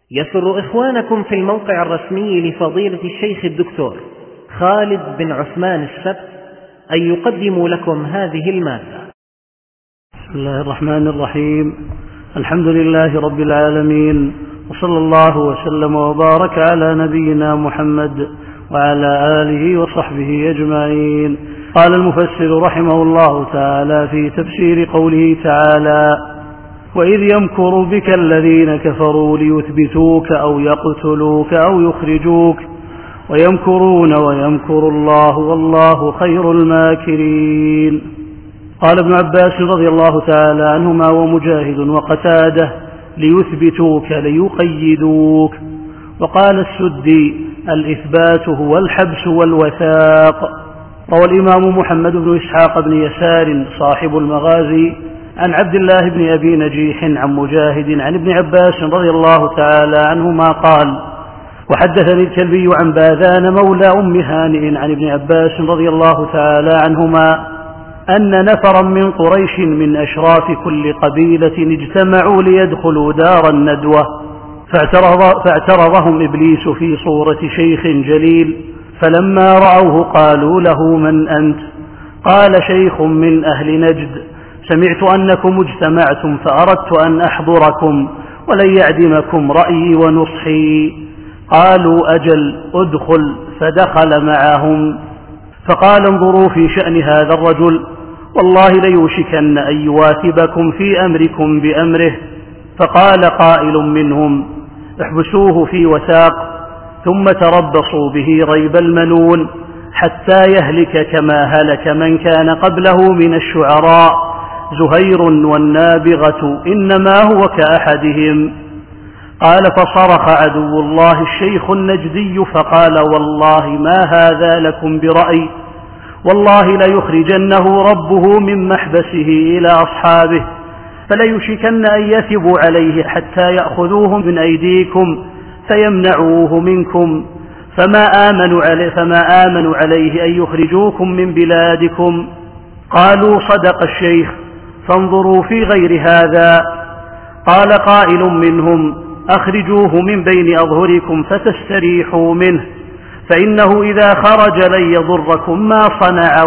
يسر إخوانكم في الموقع الرسمي لفضيلة الشيخ الدكتور خالد بن عثمان السبت أن يقدموا لكم هذه المادة. بسم الله الرحمن الرحيم. الحمد لله رب العالمين، وصلى الله وسلم وبارك على نبينا محمد وعلى آله وصحبه أجمعين. قال المفسر رحمه الله تعالى في تفسير قوله تعالى: وإذ يمكر بك الذين كفروا ليثبتوك أو يقتلوك أو يخرجوك ويمكرون ويمكر الله والله خير الماكرين. قال ابن عباس رضي الله تعالى عنهما ومجاهد وقتاده: ليثبتوك ليقيدوك. وقال السدي: الإثبات هو الحبس والوثاق. روى الإمام محمد بن إسحاق بن يسار صاحب المغازي عن عبد الله بن أبي نجيح عن مجاهد عن ابن عباس رضي الله تعالى عنهما قال: وحدثني الكلبي عن باذان مولى أم هانئ عن ابن عباس رضي الله تعالى عنهما أن نفرا من قريش من أشراف كل قبيلة اجتمعوا ليدخلوا دار الندوة، فاعترضهم إبليس في صورة شيخ جليل، فلما رأوه قالوا له: من أنت؟ قال: شيخ من أهل نجد، سمعت أنكم اجتمعتم فأردت أن أحضركم ولن يعدمكم رأيي ونصحي. قالوا: أجل، ادخل. فدخل معهم، فقال: انظروا في شأن هذا الرجل، والله ليوشكن أن يواثبكم في أمركم بأمره. فقال قائل منهم: احبسوه في وثاق ثم تربصوا به ريب المنون حتى يهلك كما هلك من كان قبله من الشعراء، زهير والنابغة إنما هو كأحدهم. قال: فصرخ عدو الله الشيخ النجدي فقال: والله ما هذا لكم برأي، والله ليخرجنه ربه من محبسه إلى أصحابه، فليشكن أن يثبوا عليه حتى يأخذوه من أيديكم فيمنعوه منكم، فما آمنوا عليه أن يخرجوكم من بلادكم. قالوا: صدق الشيخ، فانظروا في غير هذا. قال قائل منهم: أخرجوه من بين أظهركم فتستريحوا منه، فإنه إذا خرج لن يضركم ما صنع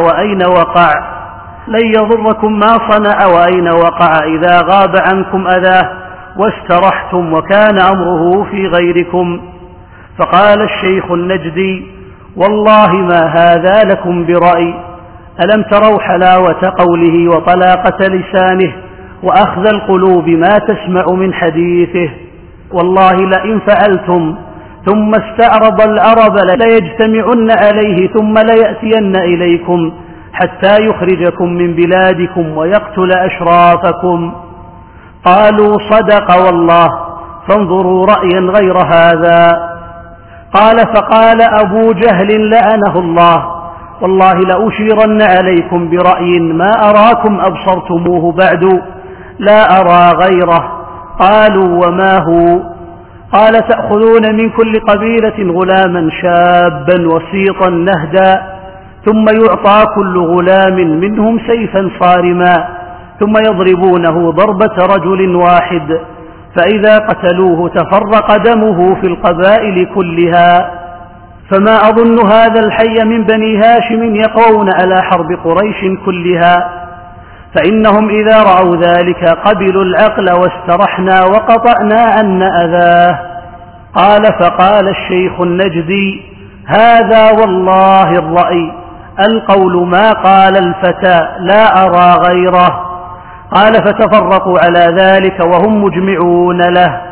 وأين وقع إذا غاب عنكم أذاه واسترحتم وكان أمره في غيركم. فقال الشيخ النجدي: والله ما هذا لكم برأي، ألم تروا حلاوة قوله وطلاقة لسانه وأخذ القلوب ما تسمع من حديثه؟ والله لئن فعلتم ثم استعرض العرب ليجتمعن عليه ثم ليأتين إليكم حتى يخرجكم من بلادكم ويقتل أشرافكم. قالوا: صدق والله، فانظروا رأيا غير هذا. قال: فقال أبو جهل لعنه الله: والله لأشيرن عليكم برأي ما أراكم أبصرتموه بعد، لا أرى غيره. قالوا: وما هو؟ قال: تأخذون من كل قبيلة غلاما شابا وسيطا نهدا، ثم يعطى كل غلام منهم سيفا صارما، ثم يضربونه ضربة رجل واحد، فإذا قتلوه تفرق دمه في القبائل كلها، فما أظن هذا الحي من بني هاشم يقوون على حرب قريش كلها، فإنهم إذا رأوا ذلك قبلوا العقل واسترحنا وقطعنا عن أذاه. قال: فقال الشيخ النجدي: هذا والله الرأي، القول ما قال الفتى، لا أرى غيره. قال: فتفرقوا على ذلك وهم مجمعون له.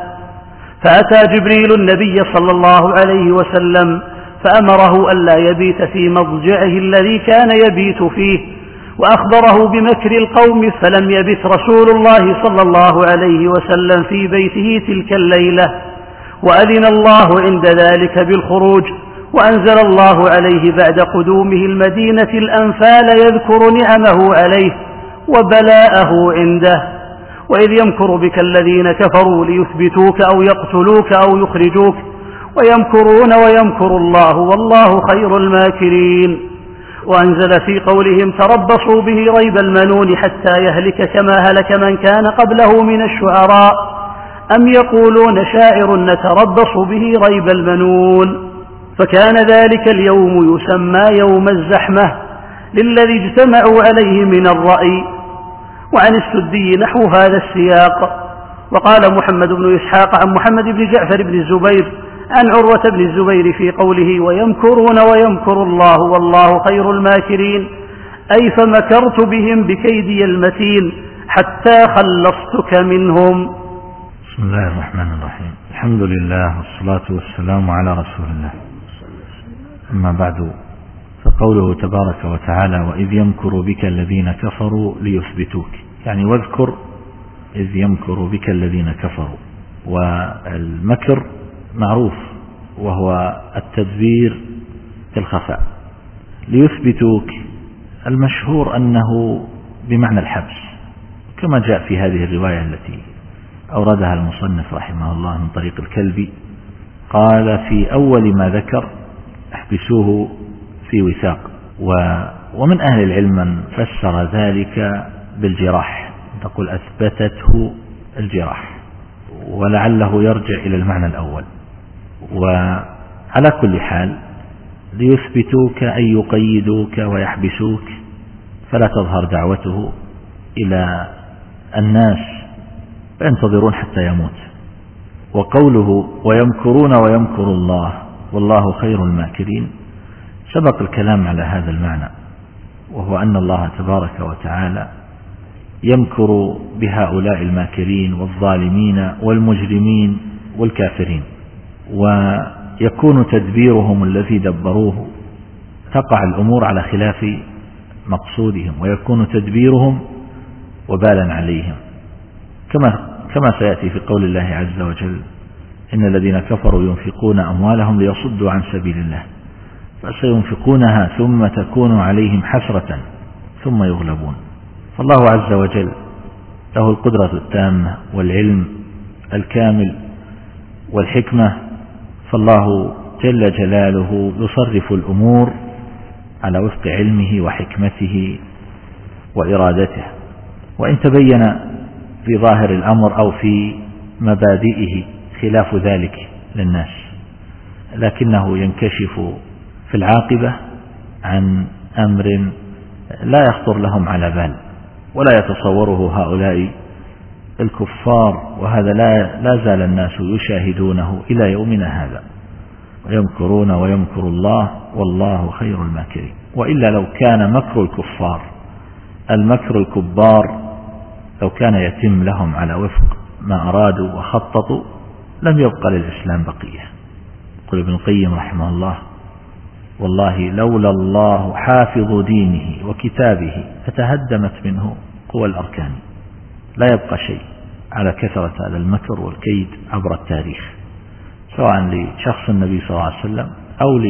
فأتى جبريل النبي صلى الله عليه وسلم فأمره ألا يبيت في مضجعه الذي كان يبيت فيه، وأخبره بمكر القوم، فلم يبت رسول الله صلى الله عليه وسلم في بيته تلك الليلة، وأذن الله عند ذلك بالخروج، وأنزل الله عليه بعد قدومه المدينة الأنفال يذكر نعمه عليه وبلاءه عنده. وإذ يمكر بك الذين كفروا ليثبتوك أو يقتلوك أو يخرجوك ويمكرون ويمكر الله والله خير الماكرين. وأنزل في قولهم: تربصوا به ريب المنون حتى يهلك كما هلك من كان قبله من الشعراء، أم يقولون شاعر نتربص به ريب المنون. فكان ذلك اليوم يسمى يوم الزحمة للذي اجتمعوا عليه من الرأي. وعن السدي نحو هذا السياق. وقال محمد بن إسحاق عن محمد بن جعفر بن الزبير عن عروة بن الزبير في قوله ويمكرون ويمكر الله والله خير الماكرين، أي فمكرت بهم بكيدي المتين حتى خلصتك منهم. بسم الله الرحمن الرحيم. الحمد لله والصلاة والسلام على رسول الله. أما بعد، فقوله تبارك وتعالى وإذ يمكر بك الذين كفروا ليثبتوك، يعني واذكر إذ يمكر بك الذين كفروا. والمكر معروف وهو التدبير في الخفاء. ليثبتوك المشهور أنه بمعنى الحبس، كما جاء في هذه الرواية التي أوردها المصنف رحمه الله من طريق الكلبي، قال في أول ما ذكر احبسوه في وثاق. ومن أهل العلم من فسر ذلك بالجراح، تقول أثبتته الجراح، ولعله يرجع إلى المعنى الأول. وعلى كل حال ليثبتوك أي يقيدوك ويحبسوك فلا تظهر دعوته إلى الناس فينتظرون حتى يموت. وقوله ويمكرون ويمكر الله والله خير الماكرين سبق الكلام على هذا المعنى، وهو أن الله تبارك وتعالى يمكر بهؤلاء الماكرين والظالمين والمجرمين والكافرين، ويكون تدبيرهم الذي دبروه تقع الأمور على خلاف مقصودهم، ويكون تدبيرهم وبالا عليهم، كما سيأتي في قول الله عز وجل إن الذين كفروا ينفقون أموالهم ليصدوا عن سبيل الله فسينفقونها ثم تكون عليهم حسرة ثم يغلبون. فالله عز وجل له القدرة التامة والعلم الكامل والحكمة، فالله جل جلاله يصرف الأمور على وفق علمه وحكمته وإرادته، وإن تبين في ظاهر الأمر أو في مبادئه خلاف ذلك للناس، لكنه ينكشف في العاقبة عن أمر لا يخطر لهم على بال ولا يتصوره هؤلاء الكفار، وهذا لا زال الناس يشاهدونه إلى يومنا هذا. ويمكرون ويمكر الله والله خير الماكرين. وإلا لو كان مكر الكفار المكر الكبار لو كان يتم لهم على وفق ما أرادوا وخططوا لم يبقى للإسلام بقية. قال ابن القيم رحمه الله والله لولا الله حافظ دينه وكتابه فتهدمت منه قوى الأركان. لا يبقى شيء على كثرة هذا المكر والكيد عبر التاريخ، سواء لشخص النبي صلى الله عليه وسلم أو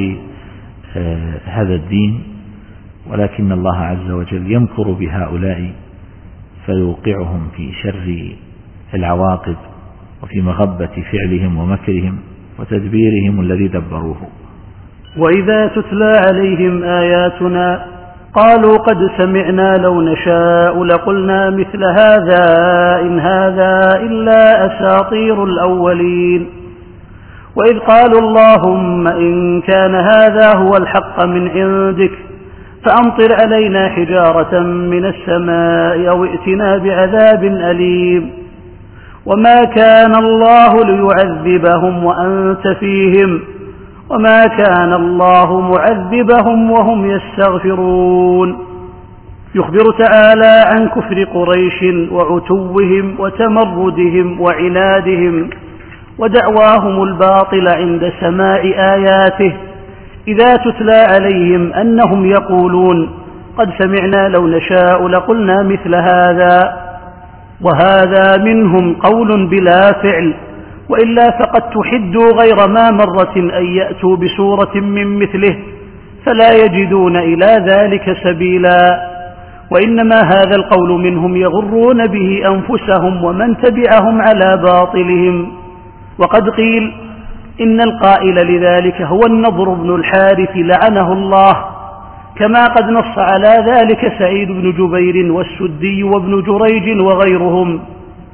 لهذا الدين، ولكن الله عز وجل يمكر بهؤلاء فيوقعهم في شر العواقب وفي مغبة فعلهم ومكرهم وتدبيرهم الذي دبروه. وإذا تتلى عليهم آياتنا قالوا قد سمعنا لو نشاء لقلنا مثل هذا إن هذا إلا أساطير الأولين. وإذ قالوا اللهم إن كان هذا هو الحق من عندك فأمطر علينا حجارة من السماء أو ائتنا بعذاب أليم. وما كان الله ليعذبهم وأنت فيهم وما كان الله معذبهم وهم يستغفرون. يخبر تعالى عن كفر قريش وعتوهم وتمردهم وعنادهم ودعواهم الباطل عند سماع آياته إذا تتلى عليهم أنهم يقولون قد سمعنا لو نشاء لقلنا مثل هذا، وهذا منهم قول بلا فعل، وإلا فقد تحدوا غير ما مرة أن يأتوا بسورة من مثله فلا يجدون إلى ذلك سبيلا. وإنما هذا القول منهم يغرون به أنفسهم ومن تبعهم على باطلهم. وقد قيل إن القائل لذلك هو النضر بن الحارث لعنه الله، كما قد نص على ذلك سعيد بن جبير والسدي وابن جريج وغيرهم.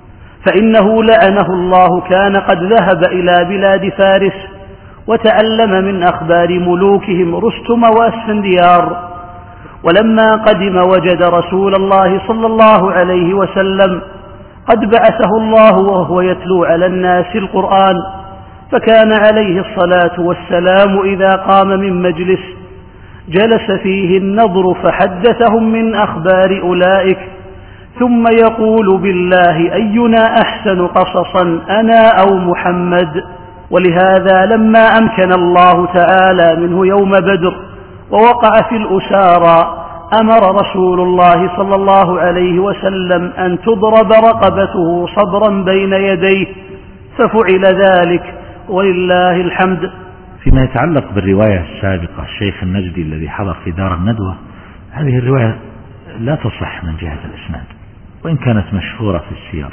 فإنه لعنه الله كان قد ذهب إلى بلاد فارس وتعلم من أخبار ملوكهم رستم وأسفنديار، ولما قدم وجد رسول الله صلى الله عليه وسلم قد بعثه الله وهو يتلو على الناس القرآن، فكان عليه الصلاة والسلام إذا قام من مجلس جلس فيه النضر فحدثهم من أخبار أولئك، ثم يقول بالله أينا أحسن قصصا أنا أو محمد. ولهذا لما أمكن الله تعالى منه يوم بدر ووقع في الأسارى أمر رسول الله صلى الله عليه وسلم أن تضرب رقبته صبرا بين يديه، ففعل ذلك ولله الحمد. فيما يتعلق بالرواية السابقة الشيخ النجدي الذي حضر في دار الندوة، هذه الرواية لا تصح من جهة الإسناد وإن كانت مشهورة في السير.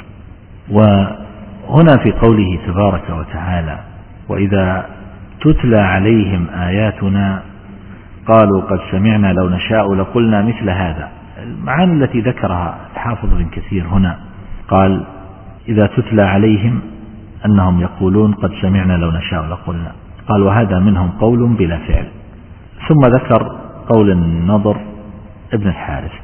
وهنا في قوله تبارك وتعالى وإذا تتلى عليهم آياتنا قالوا قد سمعنا لو نشاء لقلنا مثل هذا، المعاني التي ذكرها الحافظ بن كثير هنا قال إذا تتلى عليهم أنهم يقولون قد سمعنا لو نشاء لقلنا، قال وهذا منهم قول بلا فعل. ثم ذكر قول النضر ابن الحارث.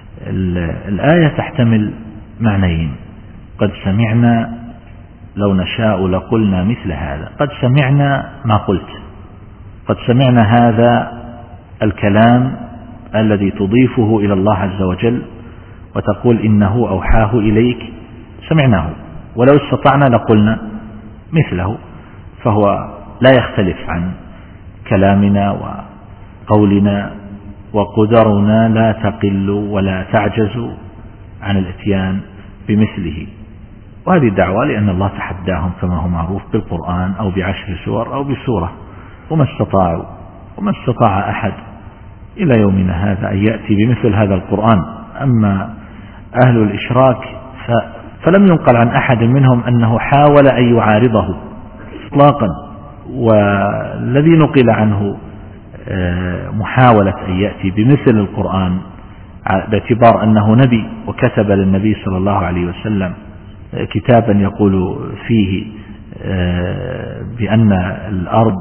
الآية تحتمل معنيين، قد سمعنا لو نشاء لقلنا مثل هذا، قد سمعنا ما قلت، قد سمعنا هذا الكلام الذي تضيفه إلى الله عز وجل وتقول إنه أوحاه إليك سمعناه، ولو استطعنا لقلنا مثله، فهو لا يختلف عن كلامنا وقولنا، وقدرنا لا تقل ولا تعجز عن الاتيان بمثله. وهذه الدعوة لأن الله تحداهم كما هو معروف بالقرآن أو ب10 سور أو بسورة، وما استطاعوا وما استطاع أحد إلى يومنا هذا أن يأتي بمثل هذا القرآن. أما أهل الإشراك فلم ينقل عن أحد منهم أنه حاول أن يعارضه إطلاقا، والذي نقل عنه محاولة أن يأتي بمثل القرآن باعتبار أنه نبي وكتب للنبي صلى الله عليه وسلم كتابا يقول فيه بأن الأرض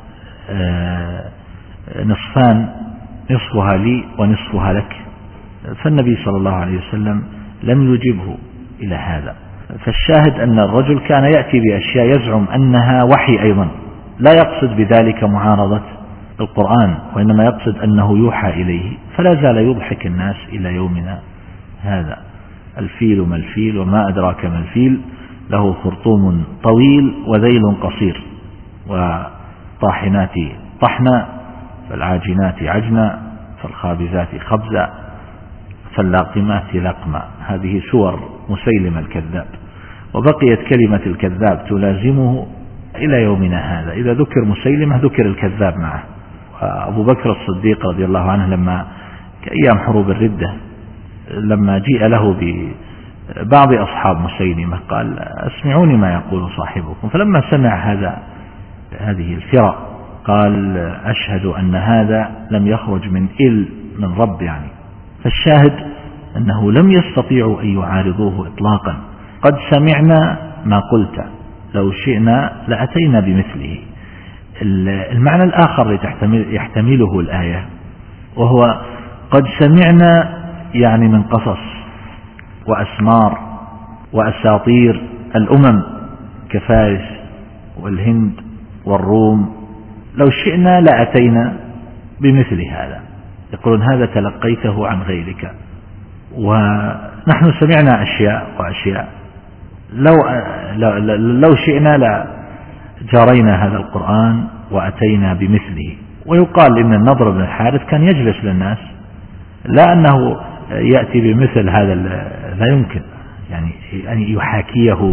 نصفان نصفها لي ونصفها لك، فالنبي صلى الله عليه وسلم لم يجبه إلى هذا. فالشاهد أن الرجل كان يأتي بأشياء يزعم أنها وحي أيضا، لا يقصد بذلك معارضة القرآن، وإنما يقصد أنه يوحى إليه، فلا زال يضحك الناس إلى يومنا هذا. الفيل ما الفيل وما أدراك ما الفيل، له خرطوم طويل وذيل قصير، وطاحنات طحنا، فالعاجنات عجنا، فالخابزات خبزا، فاللاقمات لقما. هذه سور مسيلم الكذاب، وبقيت كلمة الكذاب تلازمه إلى يومنا هذا. إذا ذكر مسيلمة ذكر الكذاب معه. أبو بكر الصديق رضي الله عنه لما كأيام حروب الردة لما جيء له ببعض أصحاب مسيلمة قال أسمعوني ما يقول صاحبكم، فلما سمع هذه الفرق قال أشهد أن هذا لم يخرج من رب يعني. فالشاهد أنه لم يستطيعوا أن يعارضوه إطلاقا. قد سمعنا ما قلت لو شئنا لأتينا بمثله. المعنى الآخر يحتمله الآية وهو قد سمعنا يعني من قصص وأسمار وأساطير الأمم كفارس والهند والروم، لو شئنا لأتينا بمثل هذا. يقولون هذا تلقيته عن غيرك، ونحن سمعنا أشياء وأشياء لو شئنا لجارينا هذا القرآن وأتينا بمثله. ويقال إن النضر بن الحارث كان يجلس للناس، لا أنه يأتي بمثل هذا، لا يمكن يعني أن يحاكيه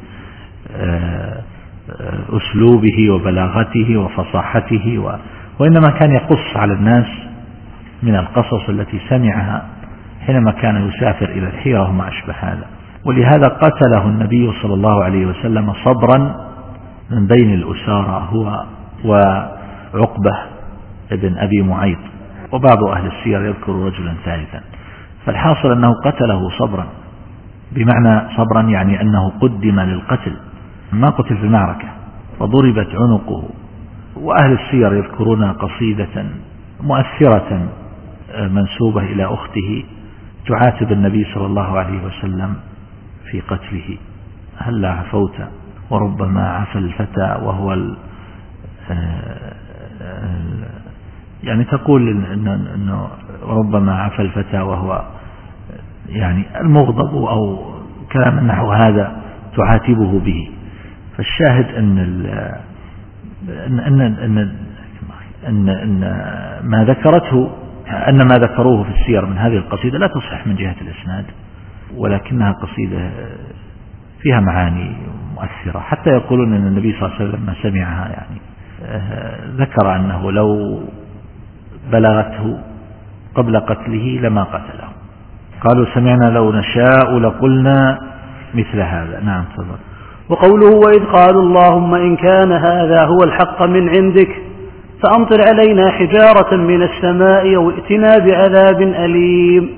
بأسلوبه وبلاغته وفصاحته، وإنما كان يقص على الناس من القصص التي سمعها حينما كان يسافر إلى الحيرة وما أشبه هذا. ولهذا قتله النبي صلى الله عليه وسلم صبرا من بين الأسارى هو وعقبة ابن أبي معيط، وبعض أهل السير يذكر رجلا ثالثا. فالحاصل أنه قتله صبرا، بمعنى صبرا يعني أنه قدم للقتل، ما قتل في المعركة، فضربت عنقه. وأهل السير يذكرون قصيدة مؤثرة منسوبة إلى أخته تعاتب النبي صلى الله عليه وسلم في قتله: هلا عفوت وربما عفى الفتى وهو يعني تقول إنه ربما عفى الفتى وهو يعني المغضب أو كلام نحو هذا تعاتبه به. فالشاهد أن ما ذكرته، أن ما ذكروه في السير من هذه القصيدة لا تصح من جهة الإسناد، ولكنها قصيدة فيها معاني مؤثرة، حتى يقولون أن النبي صلى الله عليه وسلم لما سمعها يعني ذكر أنه لو بلغته قبل قتله لما قتله. قالوا سمعنا لو نشاء لقلنا مثل هذا. نعم تفضل. وقوله: وإذ قالوا اللهم إن كان هذا هو الحق من عندك فأمطر علينا حجارة من السماء أو ائتنا بعذاب أليم.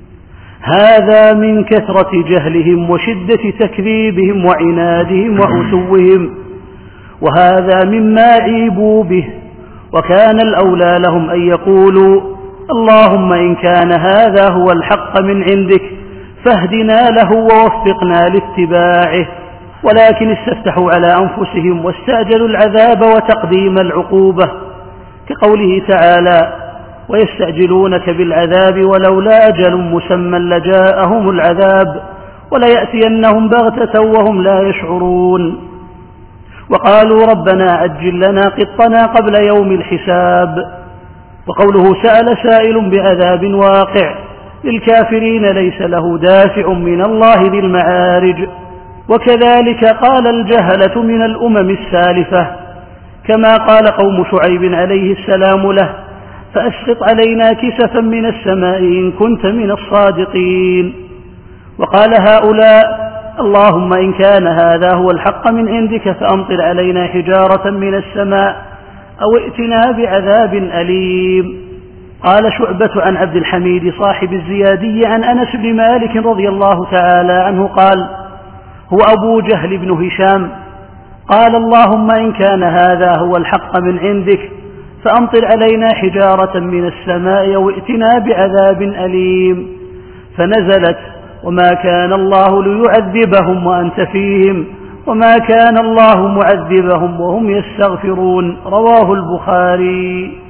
هذا من كثرة جهلهم وشدة تكذيبهم وعنادهم وعتوهم، وهذا مما عيبوا به، وكان الأولى لهم أن يقولوا: اللهم إن كان هذا هو الحق من عندك فاهدنا له ووفقنا لاتباعه، ولكن استفتحوا على أنفسهم واستعجلوا العذاب وتقديم العقوبة، كقوله تعالى: ويستعجلونك بالعذاب ولولا أجل مسمى لجاءهم العذاب وليأتينهم بغتة وهم لا يشعرون. وقالوا ربنا عجل لنا قطنا قبل يوم الحساب. وقوله: سأل سائل بعذاب واقع للكافرين ليس له دافع من الله ذي المعارج. وكذلك قال الجهلة من الأمم السالفة، كما قال قوم شعيب عليه السلام له: فأسقط علينا كسفا من السماء إن كنت من الصادقين. وقال هؤلاء: اللهم إن كان هذا هو الحق من عندك فأمطر علينا حجارة من السماء أو ائتنا بعذاب أليم. قال شعبة عن عبد الحميد صاحب الزيادي عن أنس بن مالك رضي الله تعالى عنه قال: هو أبو جهل بن هشام قال: اللهم إن كان هذا هو الحق من عندك فأمطر علينا حجارة من السماء أو ائتنا بعذاب أليم. فنزلت: وما كان الله ليعذبهم وأنت فيهم وما كان الله معذبهم وهم يستغفرون. رواه البخاري.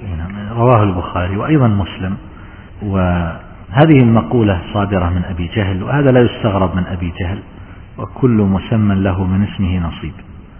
وأيضا مسلم. وهذه المقولة صادرة من أبي جهل، وهذا لا يستغرب من أبي جهل، وكل مسمى له من اسمه نصيب.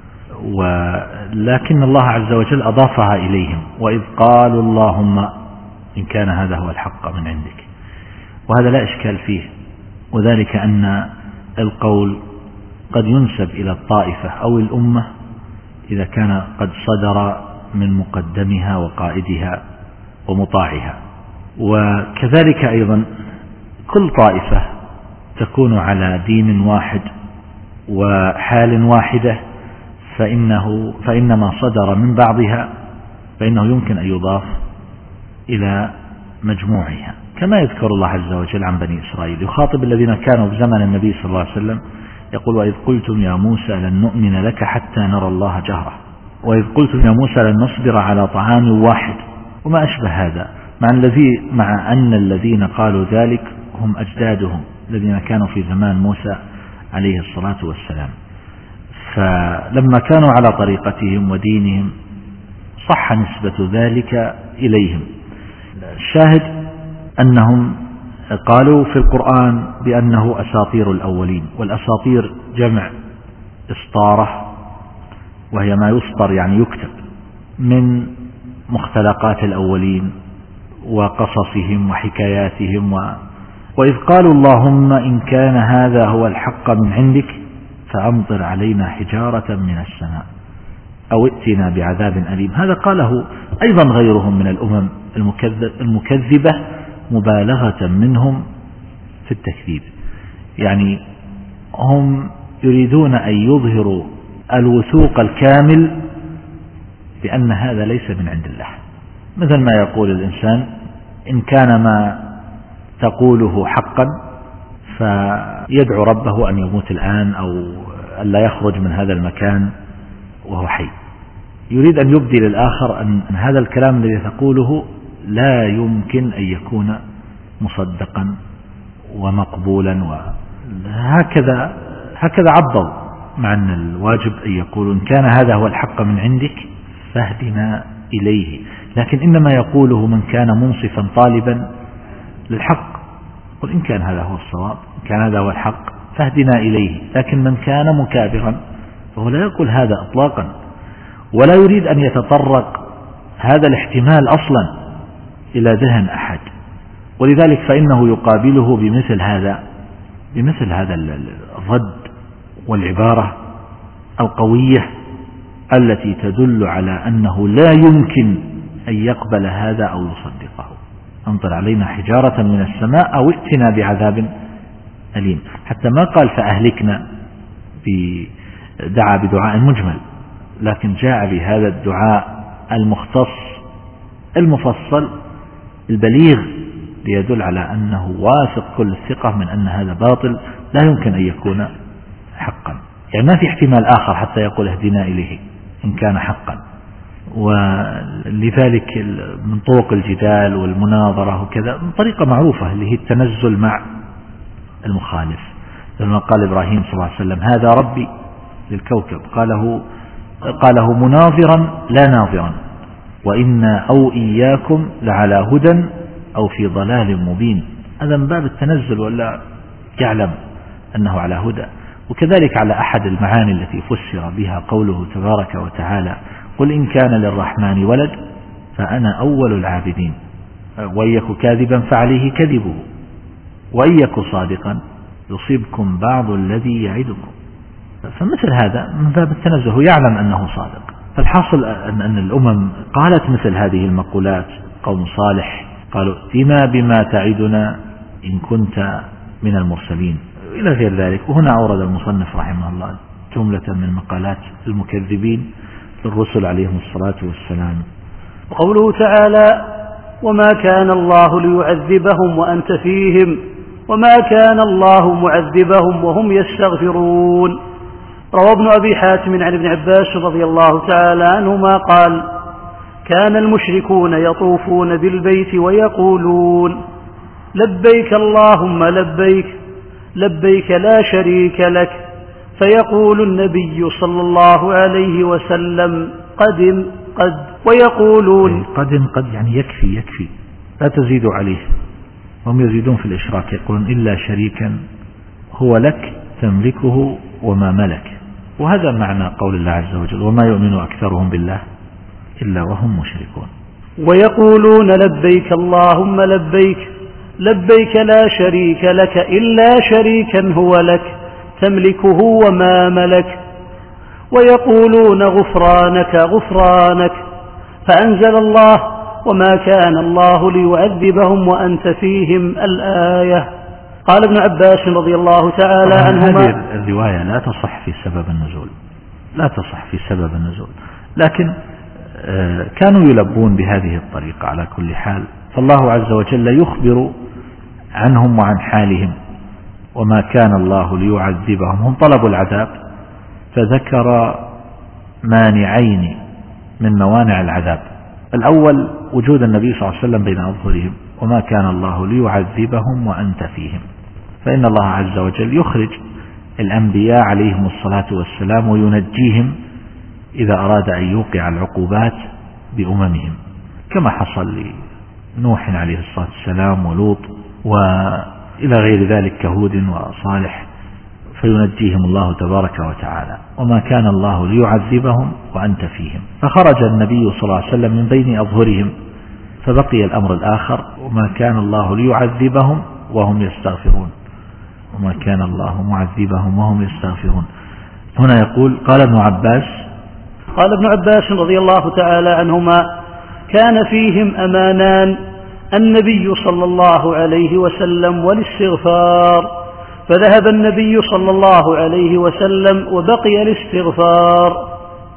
ولكن الله عز وجل أضافها إليهم: وإذ قالوا اللهم إن كان هذا هو الحق من عندك. وهذا لا إشكال فيه، وذلك أن القول قد ينسب إلى الطائفة أو الأمة إذا كان قد صدر من مقدمها وقائدها ومطاعها. وكذلك أيضا كل طائفة تكون على دين واحد وحال واحدة فإنما صدر من بعضها فإنه يمكن أن يضاف إلى مجموعها، كما يذكر الله عز وجل عن بني إسرائيل يخاطب الذين كانوا في زمن النبي صلى الله عليه وسلم يقول: وإذ قلتم يا موسى لن نؤمن لك حتى نرى الله جهرة، وإذ قلتم يا موسى لن نصبر على طعام واحد، وما أشبه هذا، مع أن الذين قالوا ذلك هم أجدادهم الذين كانوا في زمان موسى عليه الصلاة والسلام. فلما كانوا على طريقتهم ودينهم صح نسبة ذلك إليهم. الشاهد أنهم قالوا في القرآن بأنه أساطير الأولين، والأساطير جمع إسطارة، وهي ما يسطر يعني يكتب من مختلقات الأولين وقصصهم وحكاياتهم. وإذ قالوا اللهم إن كان هذا هو الحق من عندك فأمطر علينا حجارة من السماء أو ائتنا بعذاب أليم. هذا قاله أيضا غيرهم من الأمم المكذبة مبالغة منهم في التكذيب، يعني هم يريدون أن يظهروا الوثوق الكامل بأن هذا ليس من عند الله، مثل ما يقول الإنسان: إن كان ما تقوله حقا فيدعو ربه أن يموت الآن أو أن لا يخرج من هذا المكان وهو حي. يريد أن يبدي للآخر أن هذا الكلام الذي تقوله لا يمكن أن يكون مصدقا ومقبولا، وهكذا عضوا، مع أن الواجب أن يقولوا إن كان هذا هو الحق من عندك فاهدنا إليه، لكن إنما يقوله من كان منصفا طالبا للحق، قل إن كان هذا هو الصواب، إن كان هذا هو الحق فاهدنا إليه. لكن من كان مكابرا فهو لا يقول هذا إطلاقا، ولا يريد أن يتطرق هذا الاحتمال أصلا إلى ذهن أحد، ولذلك فإنه يقابله بمثل هذا الرد والعبارة القوية التي تدل على أنه لا يمكن أن يقبل هذا أو يصدقه. أمطر علينا حجارة من السماء أو ائتنا بعذاب أليم، حتى ما قال فأهلكنا، دعا بدعاء مجمل، لكن جاء بهذا الدعاء المختص المفصل البليغ ليدل على أنه واثق كل الثقة من أن هذا باطل لا يمكن أن يكون حقا، يعني ما في احتمال آخر حتى يقول اهدنا إليه إن كان حقا. ولذلك من طرق الجدال والمناظرة وكذا طريقة معروفة اللي هي التنزل مع المخالف، لما قال إبراهيم صلى الله عليه وسلم هذا ربي للكوكب، قاله مناظرا لا ناظرا، وإنا أو إياكم لعلى هدى أو في ضلال مبين. هذا من باب التنزل ولا يعلم أنه على هدى. وكذلك على أحد المعاني التي فسر بها قوله تبارك وتعالى قل إن كان للرحمن ولد فأنا أول العابدين وإن يك كاذبا فعليه كذبه وإن يك صادقا يصيبكم بعض الذي يعدكم. فمثل هذا من باب التنزه، يعلم أنه صادق. فالحاصل أن الأمم قالت مثل هذه المقولات. قوم صالح قالوا ائتنا بما تعدنا إن كنت من المرسلين إلى غير ذلك. وهنا أورد المصنف رحمه الله جملة من مقالات المكذبين للرسل عليهم الصلاة والسلام. وقوله تعالى وما كان الله ليعذبهم وأنت فيهم وما كان الله معذبهم وهم يستغفرون. روى ابن أبي حاتم عن ابن عباس رضي الله تعالى عنهما قال كان المشركون يطوفون بالبيت ويقولون لبيك اللهم لبيك لبيك لا شريك لك، فيقول النبي صلى الله عليه وسلم قدم قد، ويقولون قد يعني يكفي لا تزيد عليه. هم يزيدون في الإشراك، يقولون إلا شريكا هو لك تملكه وما ملك. وهذا معنى قول الله عز وجل وما يؤمن أكثرهم بالله إلا وهم مشركون. ويقولون لبيك اللهم لبيك لبيك لا شريك لك إلا شريكا هو لك تملكه وما ملك، ويقولون غفرانك غفرانك، فأنزل الله وما كان الله ليعذبهم وأنت فيهم الآية. قال ابن عباس رضي الله تعالى عنهما هذه الرواية لا تصح في سبب النزول، لكن كانوا يلبون بهذه الطريقة على كل حال. فالله عز وجل يخبر عنهم وعن حالهم وما كان الله ليعذبهم. هم طلبوا العذاب فذكر مانعين من موانع العذاب. الأول وجود النبي صلى الله عليه وسلم بين أظهرهم، وما كان الله ليعذبهم وأنت فيهم، فإن الله عز وجل يخرج الأنبياء عليهم الصلاة والسلام وينجيهم إذا أراد أن يوقع العقوبات بأممهم، كما حصل لنوح عليه الصلاة والسلام ولوط وإلى غير ذلك كهود وصالح، فينجيهم الله تبارك وتعالى. وما كان الله ليعذبهم وأنت فيهم، فخرج النبي صلى الله عليه وسلم من بين أظهرهم، فبقي الأمر الآخر وما كان الله ليعذبهم وهم يستغفرون، وما كان الله معذبهم وهم يستغفرون. هنا يقول قال ابن عباس رضي الله تعالى عنهما كان فيهم أمانان النبي صلى الله عليه وسلم والاستغفار، فذهب النبي صلى الله عليه وسلم وبقي الاستغفار.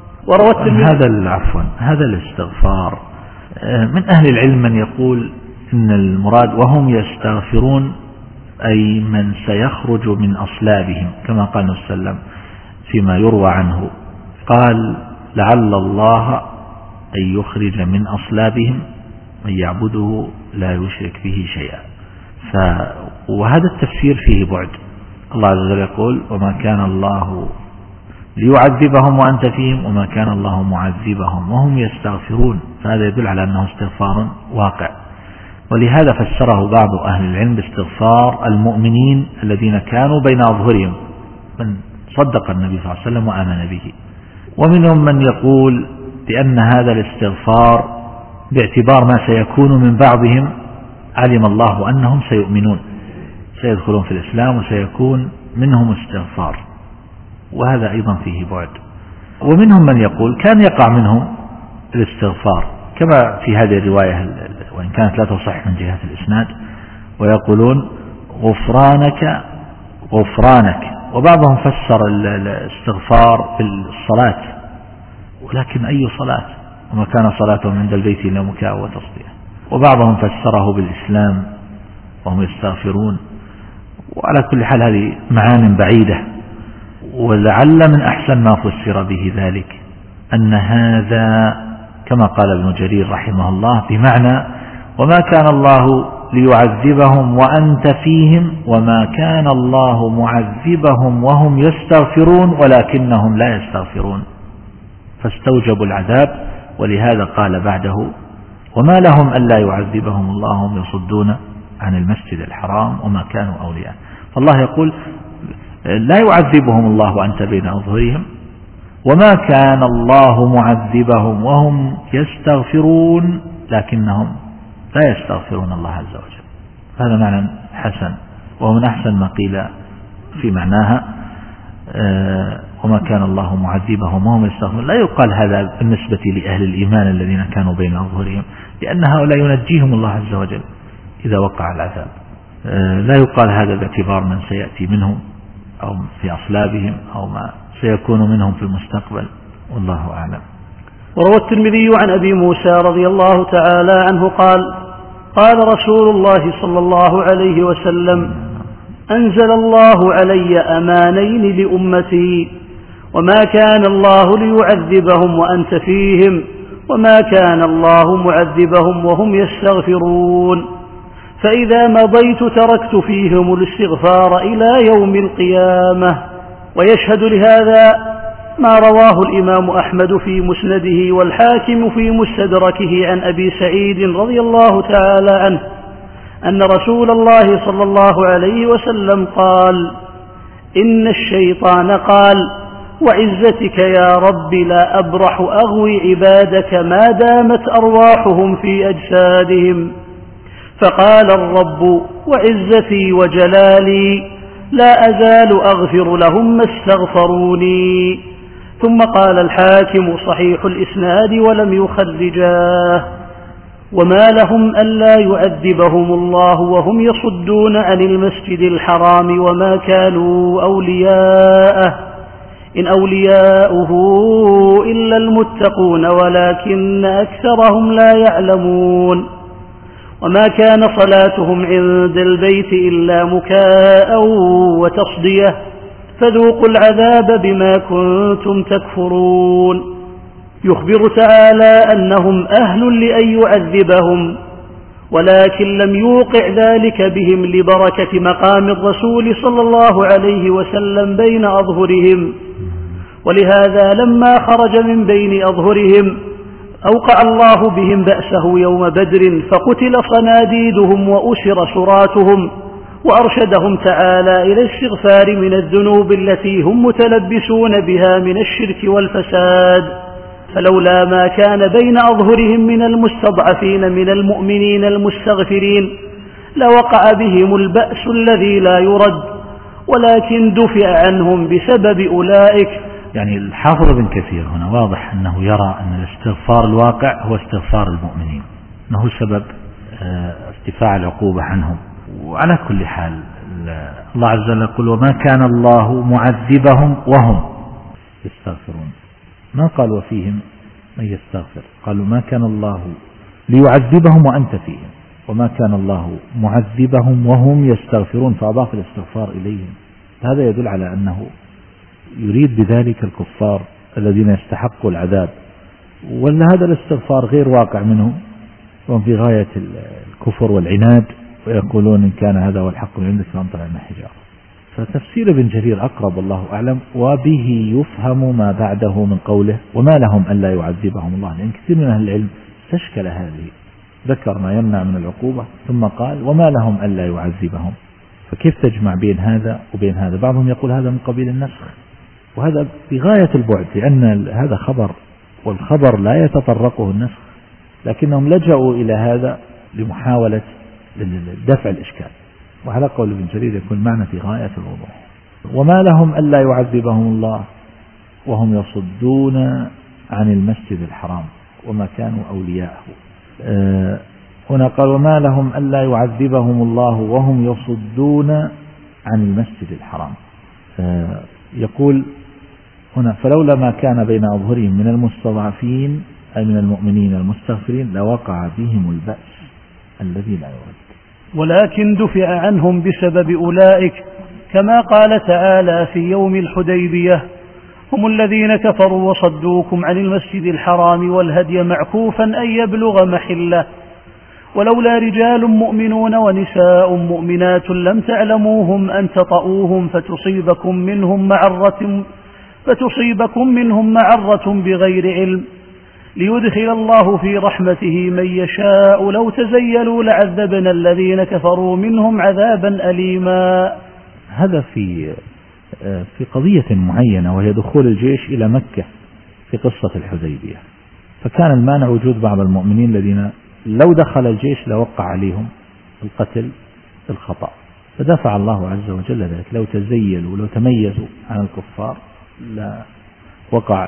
هذا الاستغفار من أهل العلم من يقول إن المراد وهم يستغفرون أي من سيخرج من أصلابهم، كما قال النبي صلى الله عليه وسلم فيما يروى عنه قال لعل الله أن يخرج من أصلابهم من يعبده لا يشرك به شيئا. وهذا التفسير فيه بعد. الله عز وجل يقول وما كان الله ليعذبهم وأنت فيهم وما كان الله معذبهم وهم يستغفرون، فهذا يدل على أنه استغفار واقع. ولهذا فسره بعض أهل العلم باستغفار المؤمنين الذين كانوا بين أظهرهم من صدق النبي صلى الله عليه وسلم وآمن به. ومنهم من يقول بأن هذا الاستغفار باعتبار ما سيكون من بعضهم علم الله أنهم سيؤمنون سيدخلون في الإسلام وسيكون منهم استغفار، وهذا أيضا فيه بعد. ومنهم من يقول كان يقع منهم الاستغفار كما في هذه الرواية وإن كانت لا تصح من جهة الإسناد، ويقولون غفرانك غفرانك. وبعضهم فسر الاستغفار في الصلاة، ولكن أي صلاة؟ وما كان صلاتهم عند البيت إلا مكاء وتصدية. وبعضهم فسره بالإسلام وهم يستغفرون. وعلى كل حال هذه معان بعيدة. ولعل من أحسن ما فسر به ذلك أن هذا كما قال ابن جرير رحمه الله بمعنى وما كان الله ليعذبهم وأنت فيهم وما كان الله معذبهم وهم يستغفرون ولكنهم لا يستغفرون، فاستوجبوا العذاب. ولهذا قال بعده وما لهم ألا يعذبهم الله هم يصدون عن المسجد الحرام وما كانوا أولياء. فالله يقول لا يعذبهم الله وأنت بين أظهرهم وما كان الله معذبهم وهم يستغفرون لكنهم لا يستغفرون الله عز وجل. هذا معنى حسن، ومن أحسن ما قيل في معناها وما كان الله معذبهم وهم يستغفرون. لا يقال هذا بالنسبة لأهل الإيمان الذين كانوا بين أظهرهم، لأن هؤلاء ينجيهم الله عز وجل إذا وقع العذاب. لا يقال هذا باعتبار من سيأتي منهم أو في أصلابهم أو ما سيكون منهم في المستقبل، والله أعلم. وروى الترمذي عن أبي موسى رضي الله تعالى عنه قال قال رسول الله صلى الله عليه وسلم أنزل الله علي أمانين لأمتي وما كان الله ليعذبهم وأنت فيهم وما كان الله معذبهم وهم يستغفرون، فإذا مضيت تركت فيهم الاستغفار إلى يوم القيامة. ويشهد لهذا ما رواه الإمام أحمد في مسنده والحاكم في مستدركه عن أبي سعيد رضي الله تعالى عنه أن رسول الله صلى الله عليه وسلم قال إن الشيطان قال وعزتك يا رب لا أبرح أغوي عبادك ما دامت أرواحهم في أجسادهم، فقال الرب وعزتي وجلالي لا أزال أغفر لهم ما استغفروني. ثم قال الحاكم صحيح الإسناد ولم يخرجاه وما لهم ألا يعذبهم الله وهم يصدون عن المسجد الحرام وما كانوا أولياءه إن أولياؤه إلا المتقون ولكن أكثرهم لا يعلمون، وما كان صلاتهم عند البيت إلا مكاء وتصدية فذوقوا العذاب بما كنتم تكفرون. يخبر تعالى أنهم أهل لأن يعذبهم، ولكن لم يوقع ذلك بهم لبركة مقام الرسول صلى الله عليه وسلم بين أظهرهم، ولهذا لما خرج من بين أظهرهم أوقع الله بهم بأسه يوم بدر فقتل صناديدهم وأسر سراتهم، وأرشدهم تعالى إلى الاستغفار من الذنوب التي هم متلبسون بها من الشرك والفساد. فلولا ما كان بين أظهرهم من المستضعفين من المؤمنين المستغفرين لوقع بهم البأس الذي لا يرد، ولكن دفع عنهم بسبب أولئك. يعني الحافظ ابن كثير هنا واضح أنه يرى أن الاستغفار الواقع هو استغفار المؤمنين، أنه سبب ارتفاع العقوبة عنهم. وعلى كل حال الله عز وجل يقول وما كان الله معذبهم وهم يستغفرون، ما قال وفيهم من يستغفر، قالوا ما كان الله ليعذبهم وأنت فيهم، وما كان الله معذبهم وهم يستغفرون، فأضاف الاستغفار إليهم. هذا يدل على أنه يريد بذلك الكفار الذين يستحقوا العذاب، وأن هذا الاستغفار غير واقع منهم، وهم في غاية الكفر والعناد، ويقولون إن كان هذا هو الحق من عندك فأمطر علينا حجارة. فتفسير ابن جرير أقرب والله أعلم، وبه يفهم ما بعده من قوله وما لهم ألا يعذبهم الله، لأن كثير من أهل العلم استشكل هذه، ذكر ما يمنع من العقوبة ثم قال وما لهم ألا يعذبهم، فكيف تجمع بين هذا وبين هذا؟ بعضهم يقول هذا من قبيل النسخ، وهذا في غاية البعد، لأن هذا خبر، والخبر لا يتطرقه النسخ، لكنهم لجأوا إلى هذا لمحاولة دفع الإشكال. وعلى قول ابن جرير يكون معنى في غاية الوضوح. وما لهم ألا يعذبهم الله وهم يصدون عن المسجد الحرام وما كانوا أولياءه. هنا قال وما لهم ألا يعذبهم الله وهم يصدون عن المسجد الحرام. يقول هنا فلولا ما كان بين أظهرهم من المستضعفين أي من المؤمنين المستغفرين لوقع بهم البأس الذي لا يرد، ولكن دفع عنهم بسبب أولئك، كما قال تعالى في يوم الحديبية هم الذين كفروا وصدوكم عن المسجد الحرام والهدي معكوفا أن يبلغ محله، ولولا رجال مؤمنون ونساء مؤمنات لم تعلموهم أن تطؤوهم فتصيبكم منهم معرة بغير علم ليدخل الله في رحمته من يشاء لو تزيلوا لعذبنا الذين كفروا منهم عذابا أليما. هذا في قضية معينة، وهي دخول الجيش إلى مكة في قصة الحديبية، فكان المانع وجود بعض المؤمنين الذين لو دخل الجيش لوقع عليهم القتل بالخطأ، فدفع الله عز وجل ذلك، لو تزيلوا لو تميزوا عن الكفار لا وقع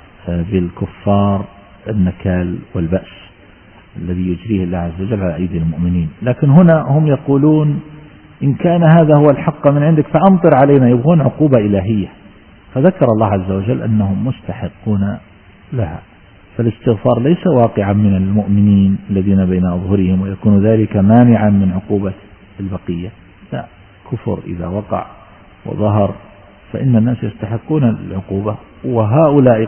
بالكفار النكال والبأس الذي يجريه الله عز وجل على أيدي المؤمنين. لكن هنا هم يقولون إن كان هذا هو الحق من عندك فأمطر علينا، يبغون عقوبة إلهية، فذكر الله عز وجل أنهم مستحقون لها، فالاستغفار ليس واقعا من المؤمنين الذين بين أظهرهم ويكون ذلك مانعا من عقوبة البقية، لا، كفر إذا وقع وظهر فإن الناس يستحقون العقوبة، وهؤلاء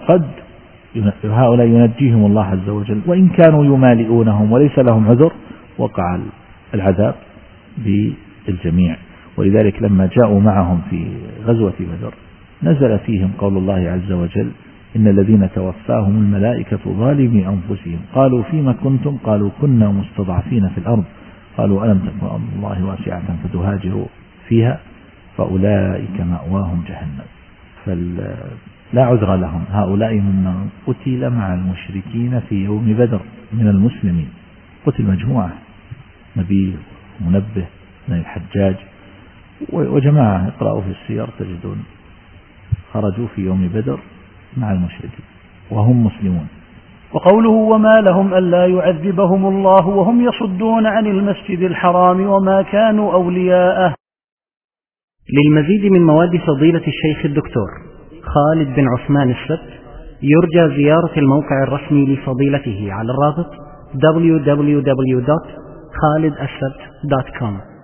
هؤلاء ينجيهم الله عز وجل، وإن كانوا يمالئونهم وليس لهم عذر وقع العذاب بالجميع. ولذلك لما جاءوا معهم في غزوة بدر نزل فيهم قول الله عز وجل إن الذين توفاهم الملائكة ظالمي أنفسهم قالوا فيما كنتم قالوا كنا مستضعفين في الأرض قالوا ألم تكن أرض الله واسعة فتهاجروا فيها فأولئك مأواهم جهنم. فلا عذر لهم هؤلاء ممن قتل مع المشركين في يوم بدر من المسلمين، قتل مجموعة، نبي منبه من الحجاج وجماعة، اقرأوا في السير تجدون خرجوا في يوم بدر مع المشركين وهم مسلمون. وقوله وما لهم ألا يعذبهم الله وهم يصدون عن المسجد الحرام وما كانوا أولياءه. للمزيد من مواد فضيلة الشيخ الدكتور خالد بن عثمان السبت يرجى زيارة الموقع الرسمي لفضيلته على الرابط www.khalidassabt.com.